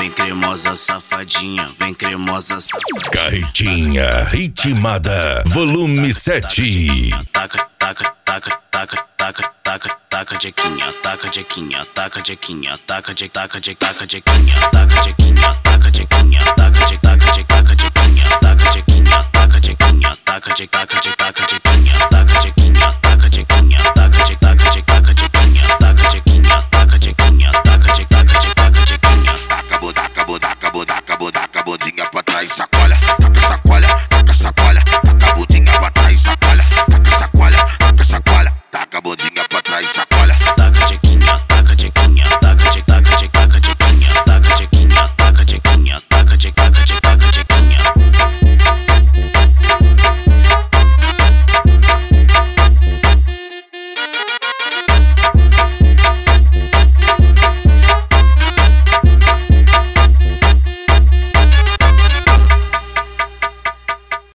vem cremosa safadinha, vem cremosa safadinha. Carretinha ritmada, volume 7. Taca, taca, taca, taca, taca, taca, taca jequinha, taca jequinha, taca jequinha, taca de taca de taca jequinha, taca jequinha, taca jequinha, taca de taca de taca jequinha, taca jequinha, taca jequinha, taca de taca de taca de